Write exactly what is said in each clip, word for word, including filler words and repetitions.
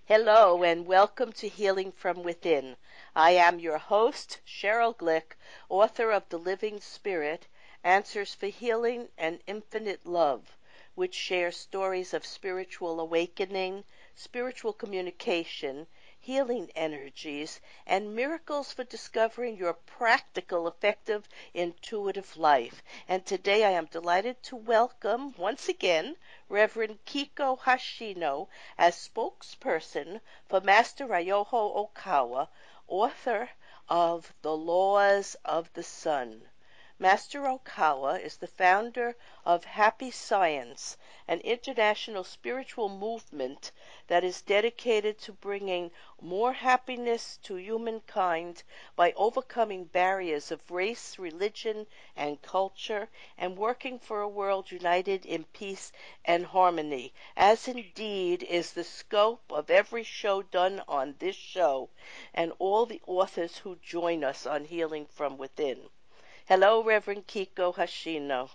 Hello and welcome to Healing from Within. I am your host, Cheryl Glick, author of The Living Spirit, Answers for Healing and Infinite Love, which shares stories of spiritual awakening, spiritual communication, healing energies, and miracles for discovering your practical, effective, intuitive life. And today I am delighted to welcome, once again, Reverend Kiko Hashino as spokesperson for Master Ryoho Okawa, author of The Laws of the Sun. Master Okawa is the founder of Happy Science, an international spiritual movement that is dedicated to bringing more happiness to humankind by overcoming barriers of race, religion, and culture, and working for a world united in peace and harmony, as indeed is the scope of every show done on this show and all the authors who join us on Healing from Within. Hello, Reverend Kiko Hashino.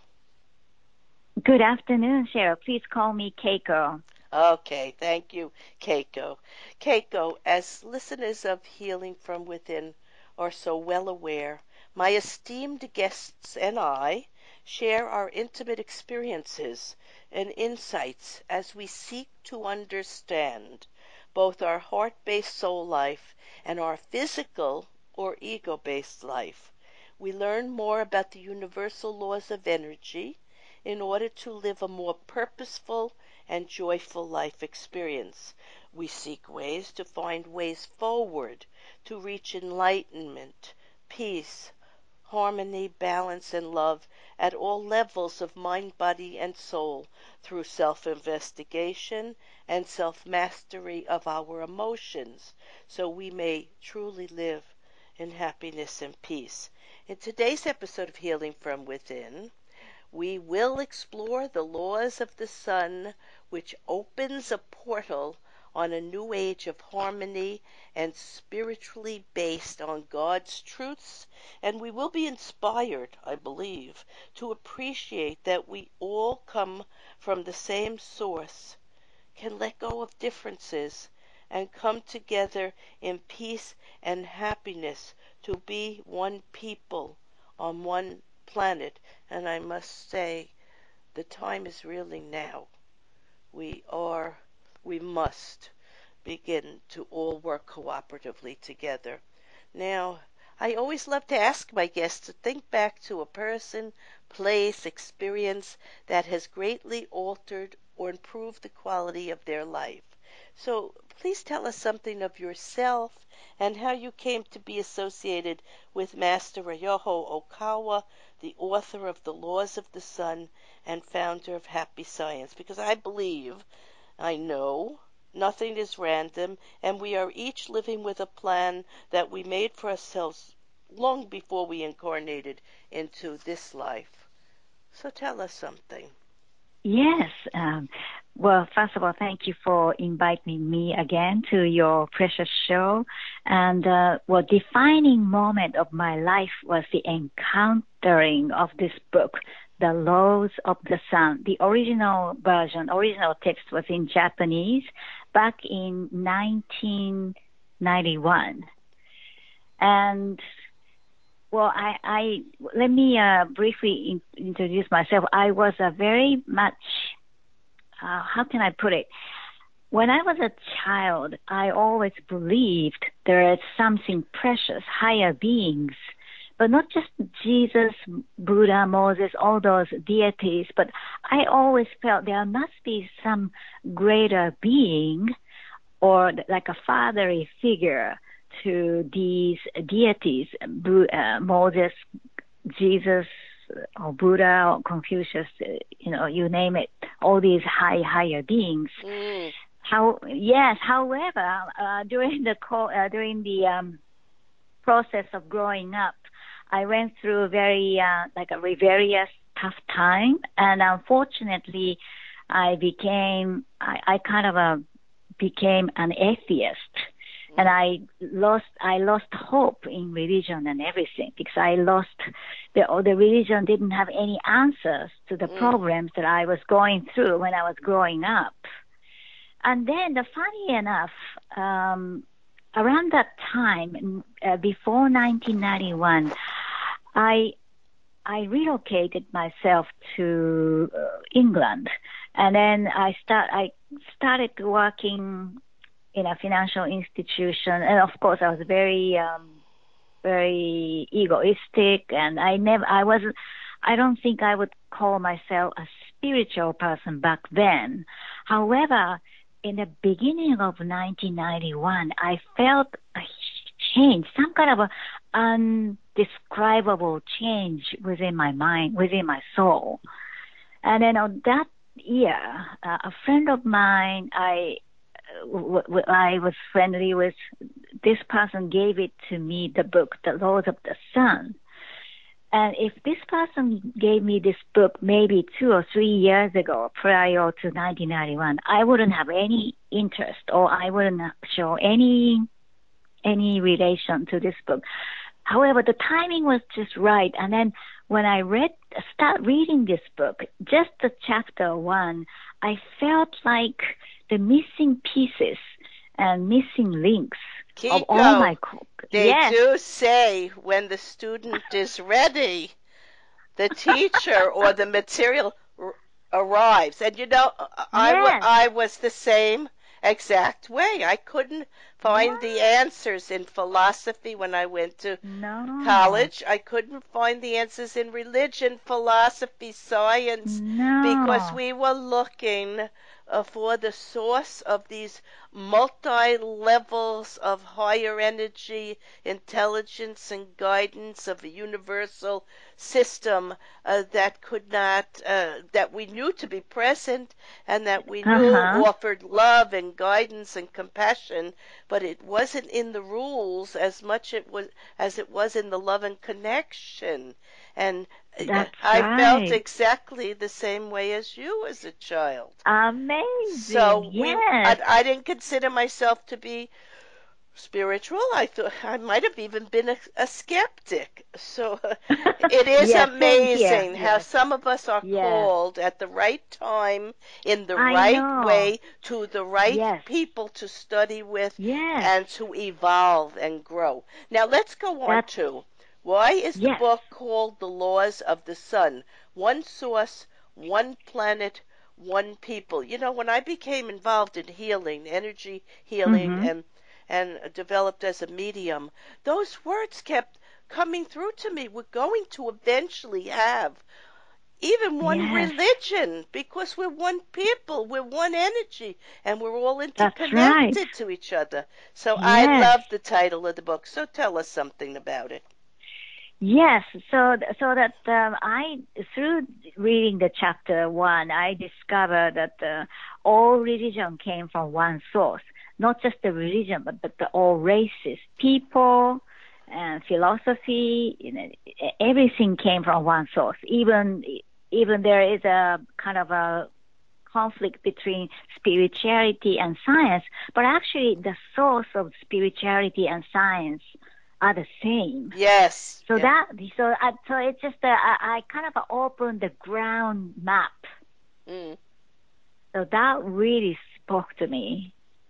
Good afternoon, Cheryl. Please call me Keiko. Okay, thank you, Keiko. Keiko, as listeners of Healing from Within are so well aware, my esteemed guests and I share our intimate experiences and insights as we seek to understand both our heart-based soul life and our physical or ego-based life. We learn more about the universal laws of energy in order to live a more purposeful and joyful life experience. We seek ways to find ways forward to reach enlightenment, peace, harmony, balance, and love at all levels of mind, body, and soul through self-investigation and self-mastery of our emotions, so we may truly live in happiness and peace. In today's episode of Healing from Within, we will explore the laws of the sun, which opens a portal on a new age of harmony and spiritually based on God's truths, and we will be inspired, I believe, to appreciate that we all come from the same source, can let go of differences, and come together in peace and happiness to be one people on one planet. And I must say, the time is really now. We are, we must begin to all work cooperatively together. Now, I always love to ask my guests to think back to a person, place, experience that has greatly altered or improved the quality of their life. So please tell us something of yourself and how you came to be associated with Master Ryoho Okawa, the author of The Laws of the Sun and founder of Happy Science, because I believe, I know, nothing is random, and we are each living with a plan that we made for ourselves long before we incarnated into this life. So tell us something. Yes. Um, well, first of all, thank you for inviting me again to your precious show. And, uh, well, defining moment of my life was the encountering of this book, The Laws of the Sun. The original version, original text was in Japanese back in nineteen ninety-one. And Well, I, I let me uh, briefly in, introduce myself. I was a very much, uh, how can I put it? When I was a child, I always believed there is something precious, higher beings, but not just Jesus, Buddha, Moses, all those deities, but I always felt there must be some greater being or like a fatherly figure to these deities, uh, Moses, Jesus, or Buddha, or Confucius, you know, you name it, all these high, higher beings. Mm. How? Yes. However, uh, during the co- uh, during the um, process of growing up, I went through very uh, like a rebellious, tough time, and unfortunately, I became I, I kind of uh, became an atheist. And I lost, I lost hope in religion and everything because I lost the, the religion didn't have any answers to the Mm. problems that I was going through when I was growing up. and then, the funny enough, um, around that time, uh, before nineteen ninety-one, I I relocated myself to uh, England, and then I start I started working in a financial institution, and of course I was very um, very egoistic, and I never I wasn't I don't think I would call myself a spiritual person back then. However, in the beginning of nineteen ninety-one, I felt a change, some kind of a undescribable change within my mind, within my soul. And then on that year, uh, a friend of mine, I w- w- I was friendly with, this person gave it to me, the book, The Laws of the Sun. And if this person gave me this book maybe two or three years ago, prior to nineteen ninety-one, I wouldn't have any interest, or I wouldn't show any any relation to this book. However, the timing was just right. And then when I read, start reading this book, just the chapter one, I felt like the missing pieces and missing links Kiko, of all my... They yes. do say when the student is ready, the teacher or the material r- arrives. And you know, I, yes. w- I was the same exact way. I couldn't find what? the answers in philosophy when I went to no. college. I couldn't find the answers in religion, philosophy, science, no. because we were looking uh, for the source of these multi-levels of higher energy, intelligence, and guidance of a universal system uh, that could not, uh, that we knew to be present and that we knew Uh-huh. offered love and guidance and compassion, but it wasn't in the rules as much it was as it was in the love and connection. And That's I right. felt exactly the same way as you as a child. Amazing. So we, yes. I, I didn't consider myself to be spiritual. I thought I might have even been a, a skeptic. So it is yes, amazing how yes. some of us are yes. called at the right time, in the I right know. way, to the right yes. people to study with yes. and to evolve and grow. Now let's go on That's, to, why is the yes. book called The Laws of the Sun? One source, one planet, one people. You know, when I became involved in healing, energy healing, Mm-hmm. and and developed as a medium, those words kept coming through to me. We're going to eventually have even one yes. religion, because we're one people, we're one energy, and we're all interconnected right. to each other. So yes. I love the title of the book. So tell us something about it. Yes, so so that um, I, through reading the chapter one, I discovered that uh, all religion came from one source. Not just the religion, but, but the all races, people, and philosophy. You know, everything came from one source. Even even there is a kind of a conflict between spirituality and science, but actually the source of spirituality and science are the same. Yes. So yeah. that so I, so it's just uh, I, I kind of opened the ground map. Mm. So that really spoke to me.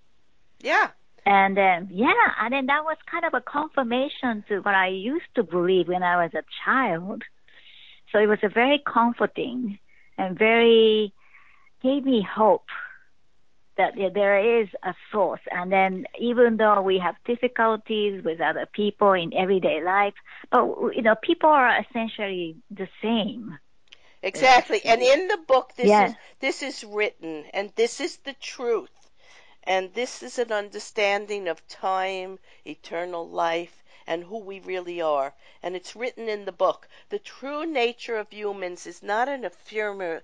Yeah. And then yeah, and then that was kind of a confirmation to what I used to believe when I was a child. So it was a very comforting and very gave me hope that there is a source. And then even though we have difficulties with other people in everyday life, but, you know, people are essentially the same. Exactly. And in the book, this yes. is this is written, and this is the truth. And this is an understanding of time, eternal life, and who we really are. And it's written in the book. The true nature of humans is not an ephemer,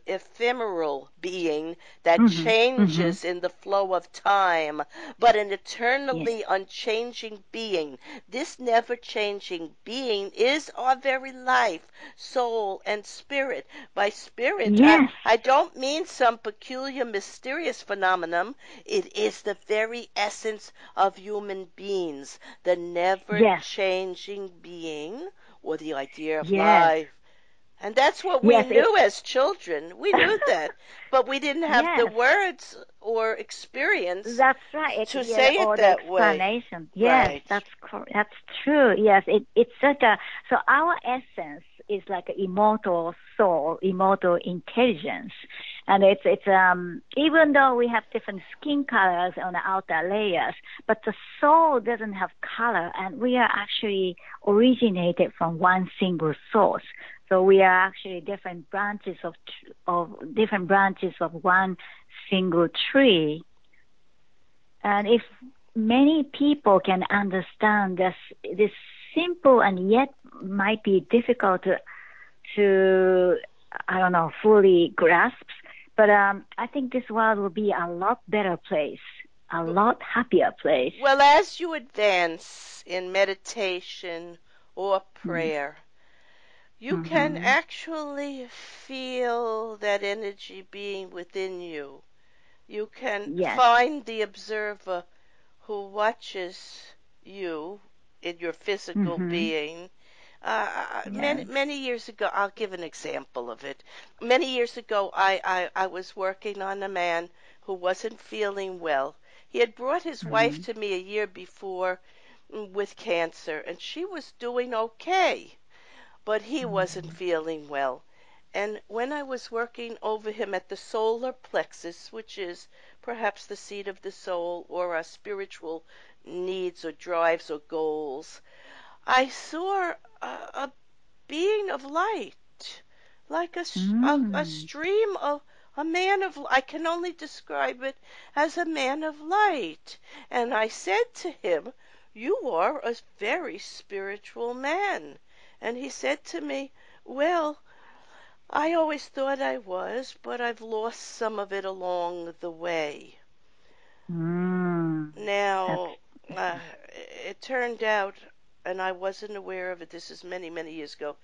ephemeral being that mm-hmm. changes mm-hmm. in the flow of time, but an eternally yes. unchanging being. This never-changing being is our very life, soul, and spirit. By spirit, yes. I, I don't mean some peculiar, mysterious phenomenon. It is the very essence of human beings, the never-changing yes. being, or the idea of yes. life, And that's what we Yes, it, knew as children. We knew that. But we didn't have the yes, words or experience that's right. It, to yeah, say it or the that way. explanation. Yes, Right. that's cor- that's true. Yes, it, it's such a so our essence is like an immortal soul, immortal intelligence, and it's it's um even though we have different skin colors on the outer layers, but the soul doesn't have color, and we are actually originated from one single source. So we are actually different branches of of different branches of one single tree. And if many people can understand this, this simple and yet might be difficult to, to I don't know, fully grasp, but um, I think this world will be a lot better place, a lot happier place. Well, as you advance in meditation or prayer, you can Mm-hmm. actually feel that energy being within you. You can Yes. find the observer who watches you in your physical Mm-hmm. being. Uh, many Yes. many years ago, I'll give an example of it. Many years ago, I, I, I was working on a man who wasn't feeling well. He had brought his wife Mm-hmm. to me a year before mm, with cancer, and she was doing okay, but he wasn't feeling well. And when I was working over him at the solar plexus, which is perhaps the seat of the soul or our spiritual needs or drives or goals, I saw a, a being of light, like a, a, a Mm. stream of a man of, I can only describe it as a man of light. And I said to him, "You are a very spiritual man." And he said to me, "Well, I always thought I was, but I've lost some of it along the way." Mm. That's Now, uh, it turned out, and I wasn't aware of it, this is many, many years ago,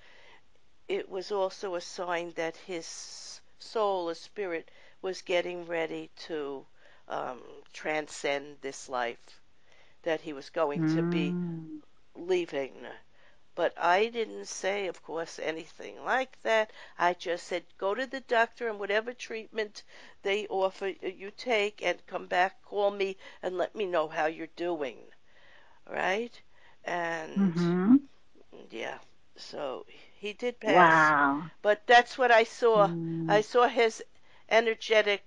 it was also a sign that his soul or spirit was getting ready to um, transcend this life, that he was going to be mm. leaving. But I didn't say, of course, anything like that. I just said, go to the doctor and whatever treatment they offer you take and come back, call me and let me know how you're doing. Right? And Mm-hmm. yeah, so he did pass. Wow. But that's what I saw. I Mm. saw his energetic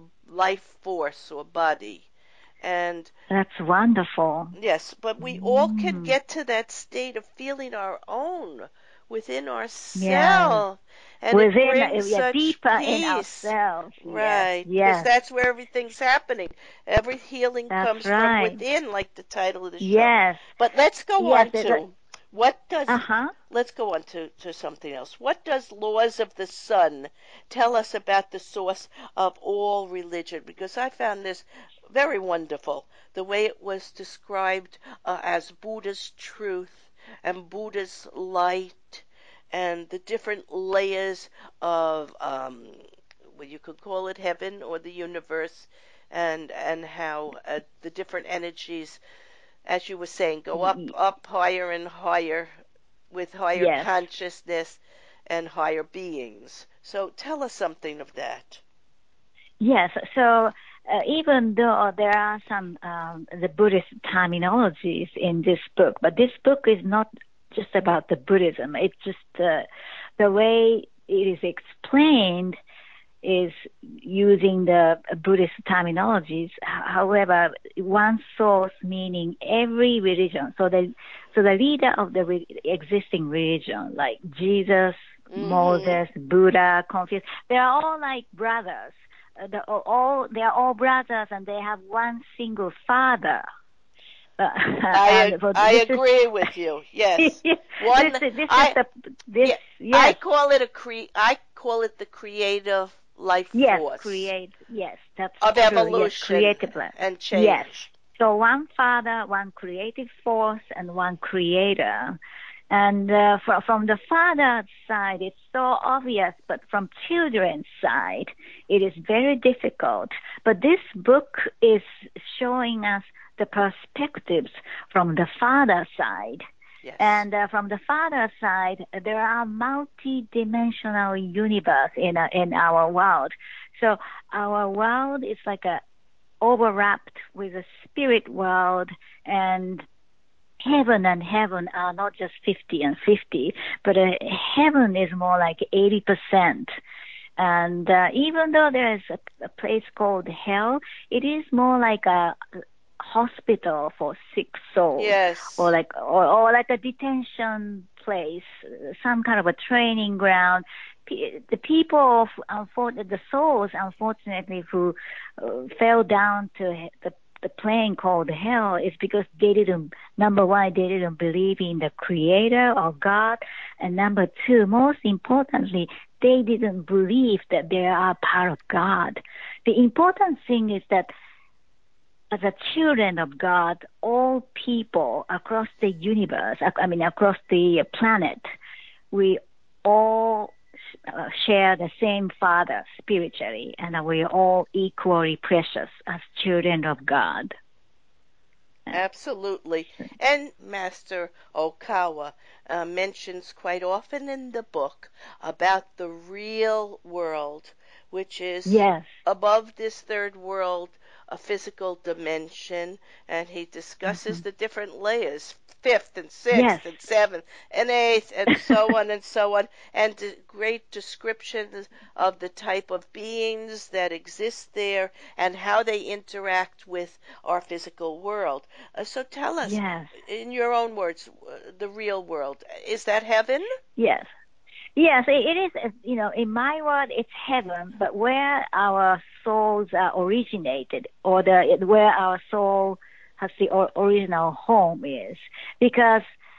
life force or body. And That's wonderful. yes, but we all can Mm. get to that state of feeling our own within Yes. ourselves, and it Within, uh, brings yeah, such deeper in peace. ourselves. Yes, Right, because yes, that's where everything's happening. Every healing that's comes from right. within, like the title of the show. Yes, But let's go yes. on It, it, to what does uh-huh. let's go on to, to something else. What does Laws of the Sun tell us about the source of all religion? Because I found this very wonderful, the way it was described uh, as Buddha's truth and Buddha's light and the different layers of, um, well, you could call it heaven or the universe, and and how uh, the different energies, as you were saying, go Y- up, y- up higher and higher with higher Yes, consciousness and higher beings. So tell us something of that. yes. So uh, even though there are some um, the Buddhist terminologies in this book, but this book is not just about the Buddhism. It's just uh, the way it is explained is using the Buddhist terminologies. However, one source meaning every religion. So the so the leader of the re- existing religion, like Jesus, Mm-hmm. Moses, Buddha, Confucius, they are all like brothers. Uh, the, all they are all brothers, and they have one single father. Uh, I and for I this is agree with you. Yes, this one. is this is I the this Yeah, I yes. call it a cre. I call it the creative life Yes, force create. Yes, that's of true. Yes, evolution creative. life. and Yes. change. So one father, one creative force, and one creator. And uh, from from the father's side, it's so obvious, but from children's side, it is very difficult. But this book is showing us the perspectives from the father side. Yes. And uh, from the Father side, there are multi-dimensional universe in uh, in our world. So our world is like a overwrapped with a spirit world, and heaven and heaven are not just fifty and fifty, but uh, heaven is more like eighty percent. And uh, even though there is a, a place called hell, it is more like a hospital for sick souls, or Yes. like or, or like a detention place, some kind of a training ground. P- The people, of, unfor- the souls, unfortunately, who uh, fell down to he- the the plane called hell is because they didn't, number one, they didn't believe in the creator or God, and number two, most importantly, they didn't believe that they are part of God. The important thing is that as a children of God, all people across the universe, I mean, across the planet, we all uh, share the same Father spiritually, and we are all equally precious as children of God. Absolutely. And Master Okawa uh, mentions quite often in the book about the real world, which is Yes. above this third world, a physical dimension, and he discusses Mm-hmm. the different layers, fifth and Yes. sixth and seventh and eighth and so on and so on, and d- great descriptions of the type of beings that exist there and how they interact with our physical world. Uh, so tell us, Yes. in your own words, uh, the real world, is that heaven? Yes. Yes, it, it is. uh, You know, in my world, it's heaven, but where our souls are originated, or the where our soul has the or, original home is, because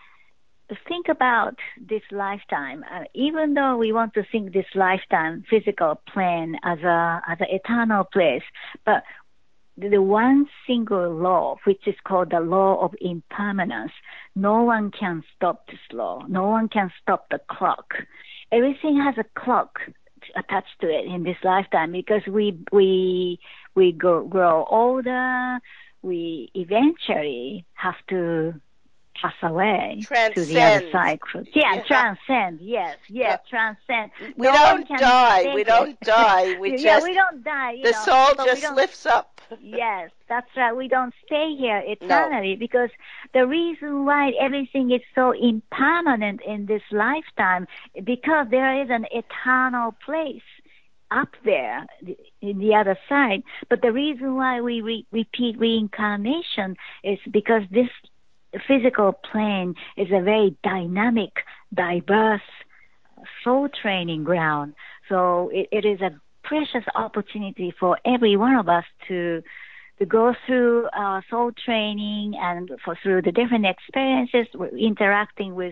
think about this lifetime. Uh, even though we want to think this lifetime physical plane as a as an eternal place, but the one single law, which is called the law of impermanence, no one can stop this law. No one can stop the clock. Everything has a clock attached to it in this lifetime, because we we we grow, grow older. We eventually have to pass away to the other Transcend. side. Yeah, Yeah. transcend. Yes, Uh, yes, transcend. we No one don't can die. stay We here. don't die. We Yeah, we just, don't die, you the know, soul but we just don't. lifts up. Yes, that's right. We don't stay here No. eternally, because the reason why everything is so impermanent in this lifetime, because there is an eternal place up there in the other side. But the reason why we re- repeat reincarnation is because this physical plane is a very dynamic, diverse soul training ground. So it, it is a precious opportunity for every one of us to to go through uh, soul training, and for through the different experiences, interacting with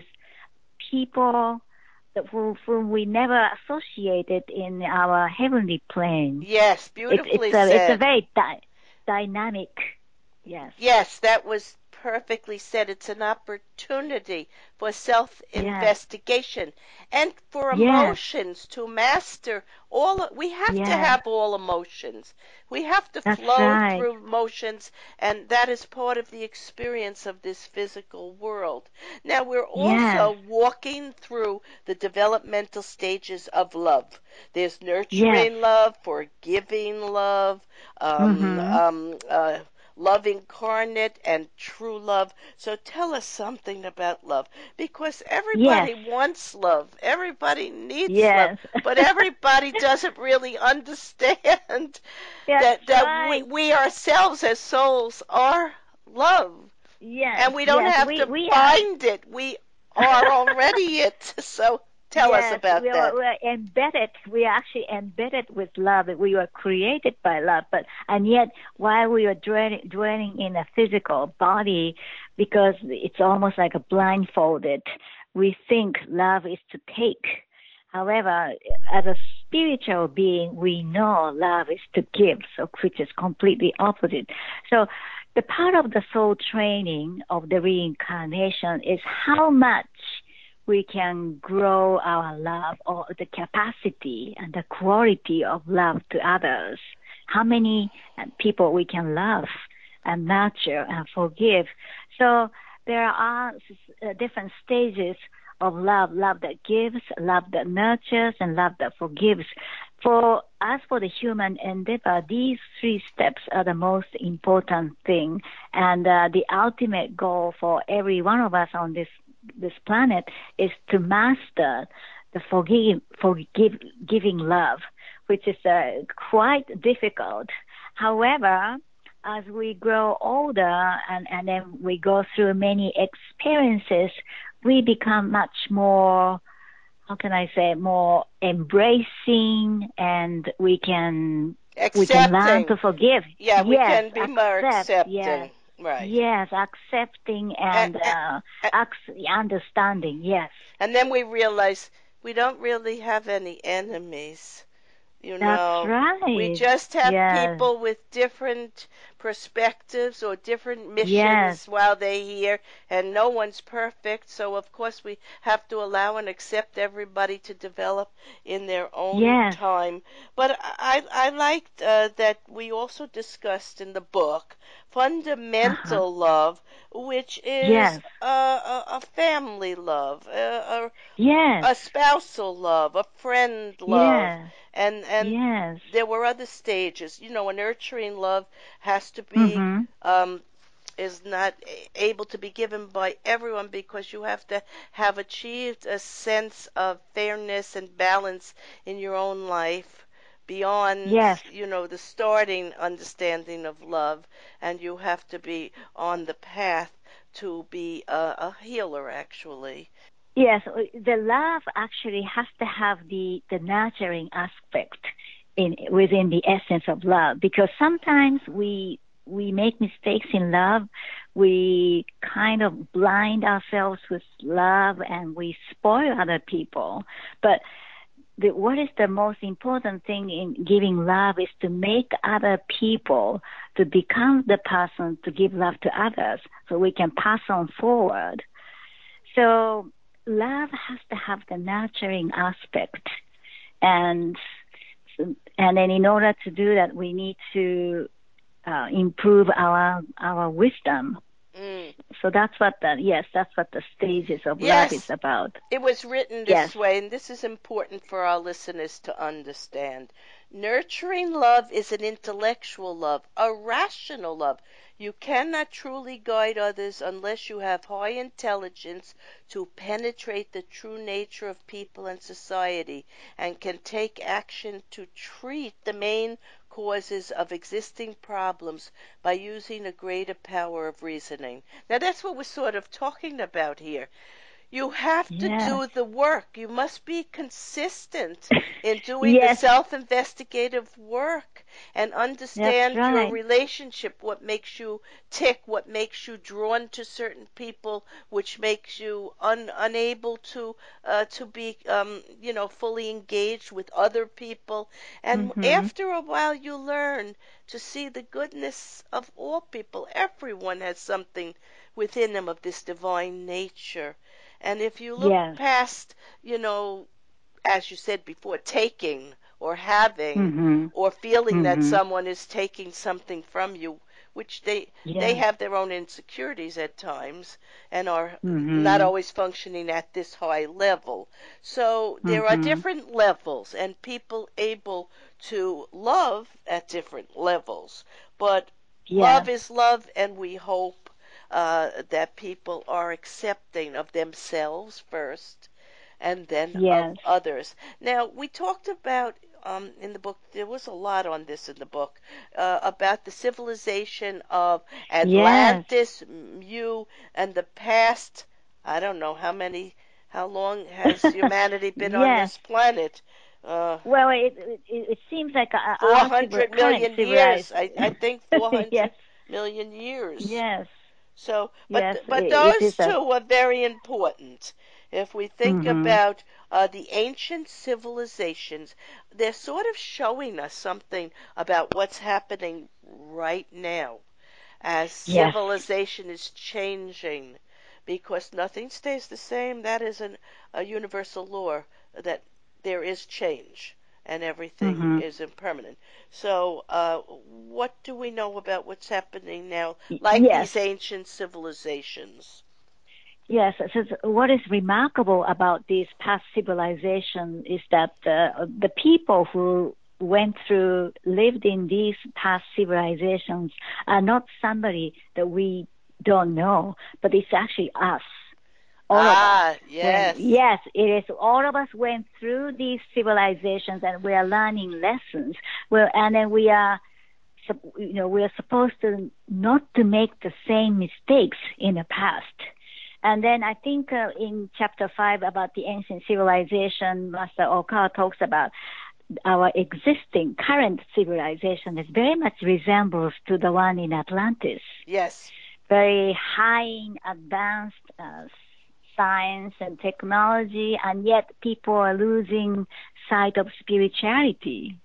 people that who, whom we never associated in our heavenly plane. Yes, It, it's beautifully a it's a said. very di- dynamic. Yes. Yes, that was perfectly said. It's an opportunity for self Yes. investigation and for Yes. emotions to master all. We have to Yes. have all emotions. We have to That's flow right. through emotions, and that is part of the experience of this physical world. Now, we're Yes. also walking through the developmental stages of love. There's Yes. nurturing love, forgiving love, um, Mhm. um, uh, love incarnate, and true love. So tell us something about love, because Yes. everybody wants love, everybody needs love, Yes. but everybody doesn't really understand That's that that we, right. we ourselves as souls are love, Yes. and we don't Yes. have We to we are. find it. We are already it. So tell us Yes, we about are, that. we are embedded. We are actually embedded with love. We were created by love, but and yet while we are dwelling, dwelling in a physical body, because it's almost like a blindfolded, we think love is to take. However, as a spiritual being, we know love is to give, so which is completely opposite. So the part of the soul training of the reincarnation is how much we can grow our love, or the capacity and the quality of love to others. How many people we can love and nurture and forgive. So there are uh, different stages of love, love that gives, love that nurtures, and love that forgives. For us, for the human endeavor, these three steps are the most important thing, and uh, the ultimate goal for every one of us on this this planet is to master the forgive, forgive giving love, which is uh, quite difficult. However, as we grow older and, and then we go through many experiences, we become much more, how can I say, more embracing, and we can we can learn Accepting. to forgive. Yeah, we Yes, can be more accept. Yes, accepting. Right. yes, accepting And, and uh, and, ac- understanding. Yes, and then we realize we don't really have any enemies. You that's know, we right. just have Yes, people with different perspectives or different yes, missions while they're here, and no one's perfect. So, of course, we have to allow and accept everybody to develop in their own yes, time. But I, I liked uh, that we also discussed in the book uh-huh. fundamental love, which is Yes, a, a, a family love, a, a, yes, a spousal love, a friend love, yes, and and yes. there were other stages. You know, a nurturing love has to be Mm-hmm. um, is not able to be given by everyone because you have to have achieved a sense of fairness and balance in your own life beyond, Yes, you know, the starting understanding of love, and you have to be on the path to be a, a healer, actually. yes. uh, The love actually has to have the the nurturing aspect in within the essence of love, because sometimes we we make mistakes in love. We kind of blind ourselves with love and we spoil other people. But the, what is the most important thing in giving love is to make other people to become the person to give love to others, so we can pass on forward. So love has to have the nurturing aspect, and and then in order to do that, we need to uh, improve our our wisdom. Mm. So that's what the yes, that's what the stages of love is Yes, about. it was written Yes. this way, and this is important for our listeners to understand. Nurturing love is an intellectual love, a rational love. You cannot truly guide others unless you have high intelligence to penetrate the true nature of people and society and can take action to treat the main causes of existing problems by using a greater power of reasoning. Now, that's what we're sort of talking about here. You have to Yes. do the work. You must be consistent in doing the Yes, self investigative work and that's understand your right. relationship, what makes you tick, what makes you drawn to certain people, which makes you un, unable to uh, to be um, you know fully engaged with other people. And Mhm. after a while, you learn to see the goodness of all people. Everyone has something within them of this divine nature. And if you look Yes. past, you know, as you said before, taking or having Mhm. or feeling that Mhm. someone is taking something from you, which they they Yes. have their own insecurities at times and are not Mhm. always functioning at this high level. So there are Mhm. different levels and people able to love at different levels. But love Yes. is love, and we hope uh, that people are accepting of themselves first and then of Yes. others. Now, we talked about um, in the book, there was a lot on this in the book, uh, about the civilization of Yes. Atlantis, Mu, and the past. I don't know how many, how long has humanity been on Yes. this planet? Uh, Well, it, it it seems like our our civil, four hundred current million years. civilized. I, I think four hundred Yes. million years. Yes. So, but Yes. but It, it is those a. two are very important. If we think Mhm. about uh, the ancient civilizations, they're sort of showing us something about what's happening right now as Yes. civilization is changing, because nothing stays the same. That is an, a universal law that there is change and everything Mhm. is impermanent. So, uh, what do we know about what's happening now, Y- like Yes. these ancient civilizations? Yes, so so what is remarkable about these past civilization is that uh, the people who went through, lived in these past civilizations are not somebody that we don't know, but it's actually us, all of us. Ah, When yes. yes, it is all of us went through these civilizations and we are learning lessons. Well, and then we are, sup- you know, we are supposed to not to make the same mistakes in the past. And then I think uh, in chapter five about the ancient civilization, Master Okawa talks about our existing current civilization is very much resembles to the one in Atlantis. Yes. Very high in advanced uh, science and technology, and yet people are losing sight of spirituality.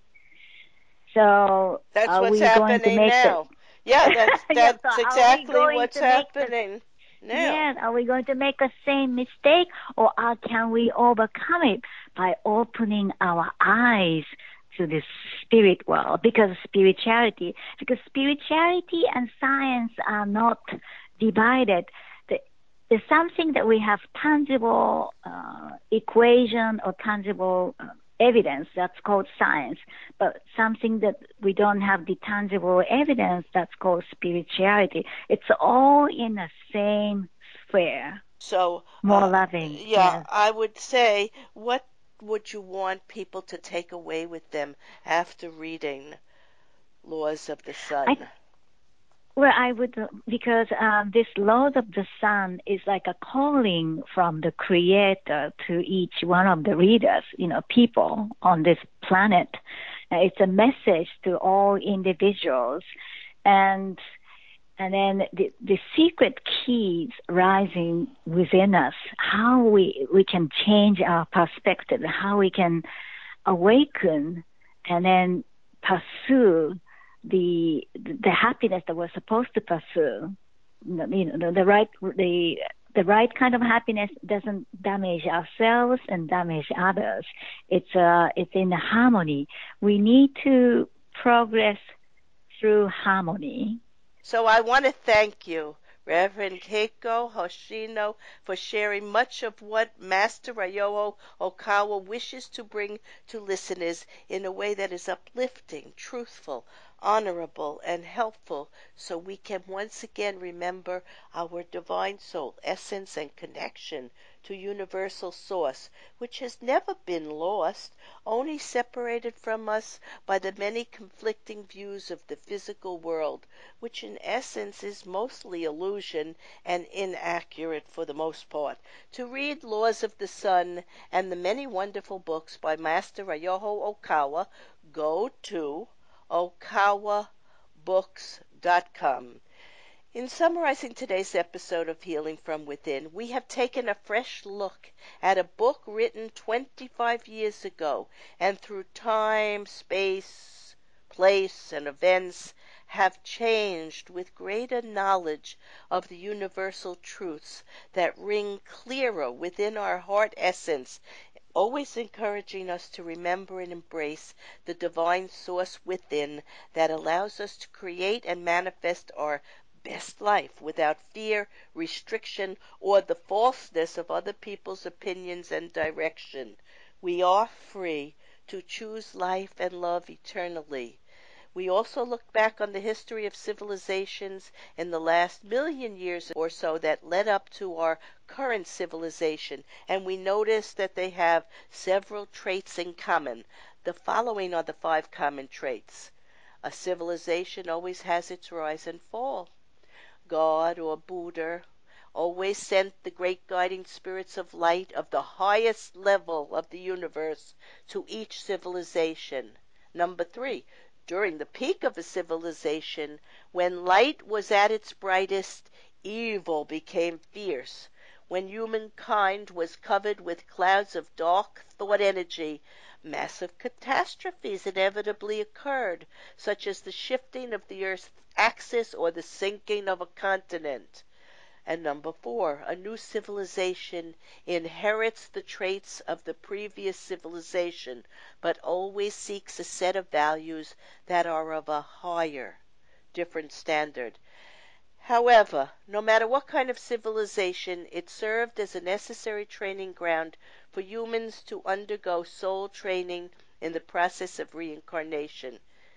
So That's are what's we going to happening make the now. Yeah, that's yes, so that's are we exactly going what's to make the happening now. yes, are we going to make the same mistake, or uh, can we overcome it by opening our eyes to the spirit world? Because spirituality, because spirituality and science are not divided. The, there's something that we have tangible uh, equation or tangible uh, evidence that's called science, but something that we don't have the tangible evidence that's called spirituality. It's all in the same sphere. So, More uh, loving, yeah, yes. I would say, what would you want people to take away with them after reading Laws of the I Sun? well, I would because um, this Lord of the Sun is like a calling from the Creator to each one of the readers, you know, people on this planet. Uh, It's a message to all individuals, and and then the, the secret keys rising within us, how we, we can change our perspective, how we can awaken and then pursue the the happiness that we're supposed to pursue. You know, the, the right the the right kind of happiness doesn't damage ourselves and damage others. It's uh it's in harmony. We need to progress through harmony. So I want to thank you, Reverend Keiko Hoshino, for sharing much of what Master Ryoho Okawa wishes to bring to listeners in a way that is uplifting, truthful, honorable, and helpful, so we can once again remember our divine soul, essence, and connection to universal source, which has never been lost, only separated from us by the many conflicting views of the physical world, which in essence is mostly illusion and inaccurate for the most part. To read Laws of the Sun and the many wonderful books by Master Ryoho Okawa, go to okawa books dot com. In summarizing today's episode of Healing from Within, we have taken a fresh look at a book written twenty-five years ago and through time, space, place, and events have changed with greater knowledge of the universal truths that ring clearer within our heart essence, always encouraging us to remember and embrace the divine source within that allows us to create and manifest our best life without fear, restriction, or the falseness of other people's opinions and direction. We are free to choose life and love eternally. We also look back on the history of civilizations in the last million years or so that led up to our current civilization, and we notice that they have several traits in common. The following are the five common traits. A civilization always has its rise and fall. God or Buddha always sent the great guiding spirits of light of the highest level of the universe to each civilization. Number three, during the peak of a civilization, when light was at its brightest, evil became fierce. When humankind was covered with clouds of dark thought energy, massive catastrophes inevitably occurred, such as the shifting of the Earth's axis or the sinking of a continent. And number four, a new civilization inherits the traits of the previous civilization, but always seeks a set of values that are of a higher, different standard. However, no matter what kind of civilization, it served as a necessary training ground for humans to undergo soul training in the process of reincarnation.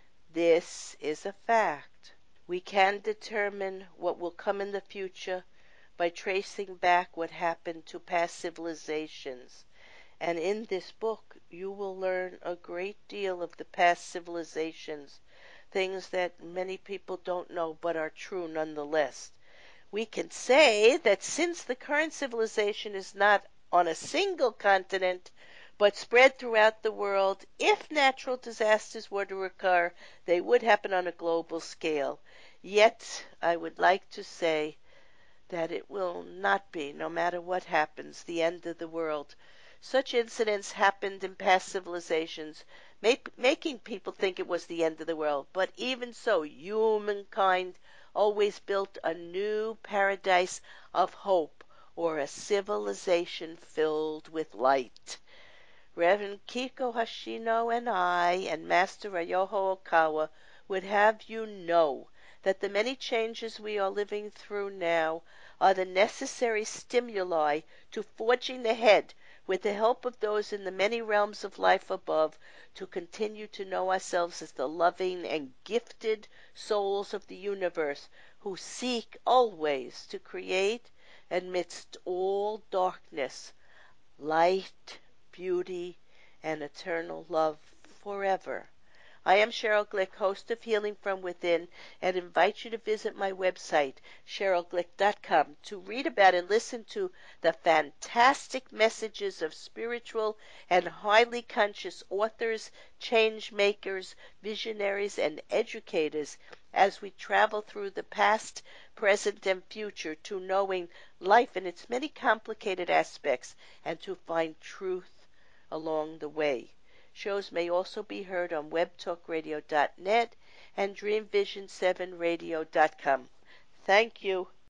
This is a fact. We can determine what will come in the future by tracing back what happened to past civilizations. And in this book, you will learn a great deal of the past civilizations, things that many people don't know but are true nonetheless. We can say that since the current civilization is not on a single continent, but spread throughout the world, if natural disasters were to occur, they would happen on a global scale. Yet, I would like to say that it will not be, no matter what happens, the end of the world. Such incidents happened in past civilizations, make, making people think it was the end of the world. But even so, humankind always built a new paradise of hope, or a civilization filled with light. Reverend Kiko Hashino and I and Master Ryoho Okawa would have you know that the many changes we are living through now are the necessary stimuli to forging ahead with the help of those in the many realms of life above to continue to know ourselves as the loving and gifted souls of the universe who seek always to create amidst all darkness light, beauty, and eternal love forever. I am Cheryl Glick, host of Healing from Within, and invite you to visit my website, cheryl glick dot com, to read about and listen to the fantastic messages of spiritual and highly conscious authors, change makers, visionaries, and educators as we travel through the past, present, and future to knowing life in its many complicated aspects and to find truth along the way. Shows may also be heard on web talk radio dot net and dream vision seven radio dot com. Thank you.